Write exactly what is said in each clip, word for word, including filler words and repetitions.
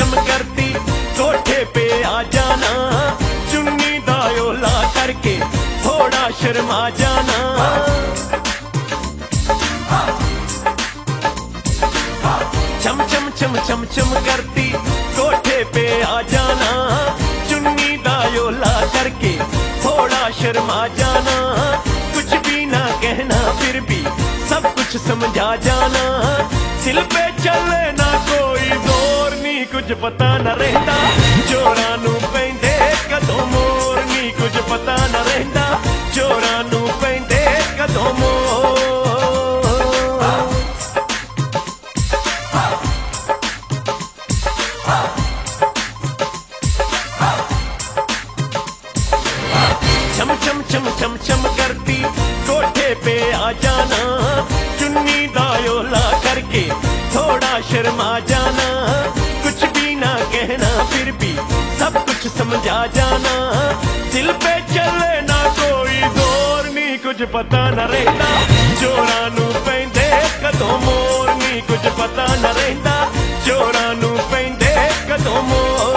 चम करती कोठे पे आ जाना, चुन्नी दा ओला करके थोड़ा शर्मा जाना। चम चम चम चम चम करती कोठे पे आ जाना, चुन्नी दा ओला करके थोड़ा शर्मा जाना। कुछ भी ना कहना फिर भी सब कुछ समझा जाना, दिल पे चले ना कोई जोर नी, कुछ पता न रहता चोरां नू पैंदे कदों मोर नी, कुछ पता न रहता चोरां नू पैंदे कदों मोर। चम चम चम चम चम करती कोठे पे आ जाना, चुन्नी दा ओला करके थोड़ा शर्मा जाना। कुछ भी ना कहना फिर भी सब कुछ समझा जाना, दिल पे चले ना कोई जोर नी, कुछ पता न रहता चोरां नू पैंदे कदों मोर नी, कुछ पता न रहता चोरां नू पैंदे कदों मोर।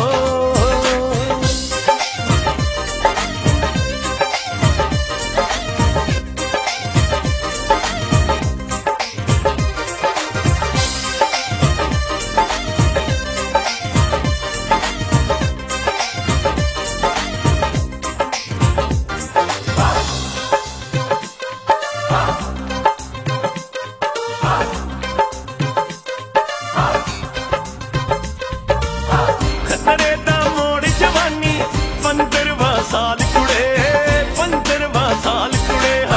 खतरे दा मोड़ जवानी पंद्रवा साल कुड़े, पंद्रवा साल कुड़े है।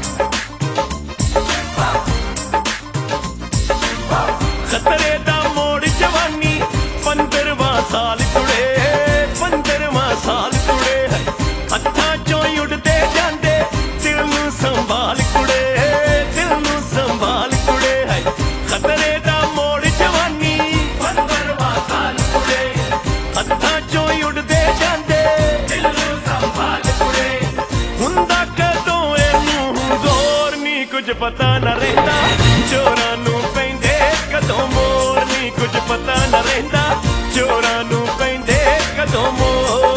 खतरे दा मोड़ जवानी पंद्रवा साल कुड़े, पंद्रवा साल कुड़े है। हत्थां चों उड़दे जांदे दिल नू संभाल कुड़े, दिल नू संभाल कुड़े है। खतरे दा मोड़ जवानी पंद्रवा साल कुड़े, हत्थां चों उड़दे जांदे दिल नू संभाल कुड़े। हुंदा कदों इनू जोर नी, कुछ पता न रहता चोरां नू पैंदे कदों मोर नी, कुछ पता न रहता चोरां नू पैंदे कदों मोर।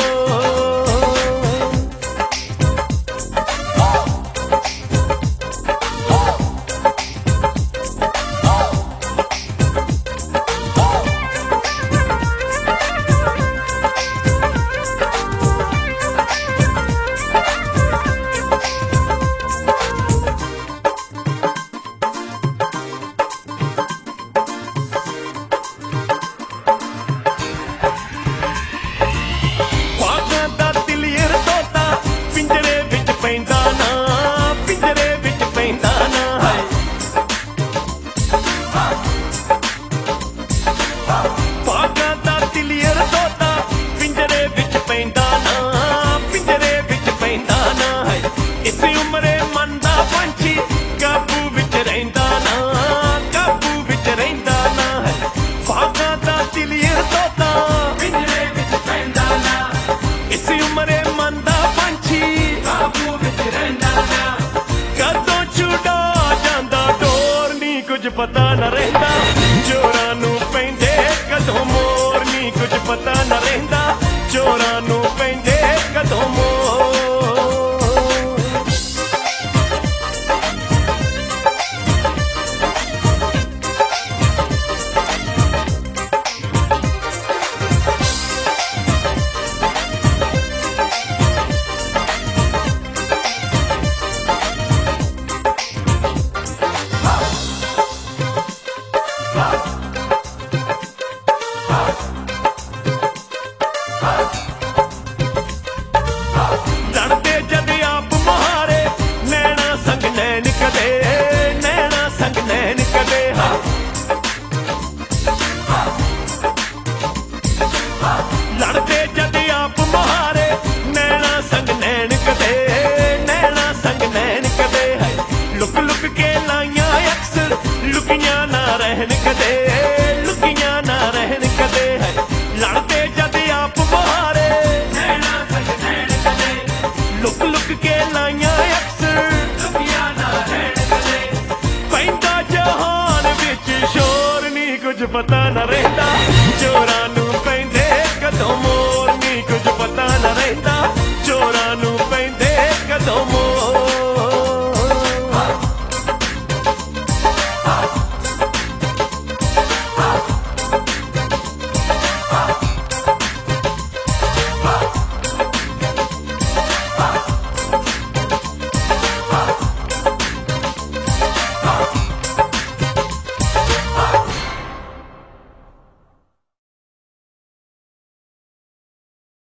इस उम्रे मन दा पंछी काबू विच रहिंदा ना, काबू विच रहिंदा ना है। भागां दा दिलियर तोता पिंजरे विच पैंदा ना, इस उम्रे मन दा पंछी काबू विच रहिंदा ना। कदों छुड़ा जांदा डोर नी, कुछ पता न रहंदा चोरां नू पैंदे कदों मोर नी, कुछ पता न रहंदा चोरां नू पैंदे कदों मोर। लड़ते जद आप महारे नैना संग नैन कदे, नैना संग नैन कदे। लड़ते जद आप महारे नैना संग नैन कदे, नैना संग नैन कदे है। लुक लुक के लाइयां अक्सर लुकियां ना रहन कदे,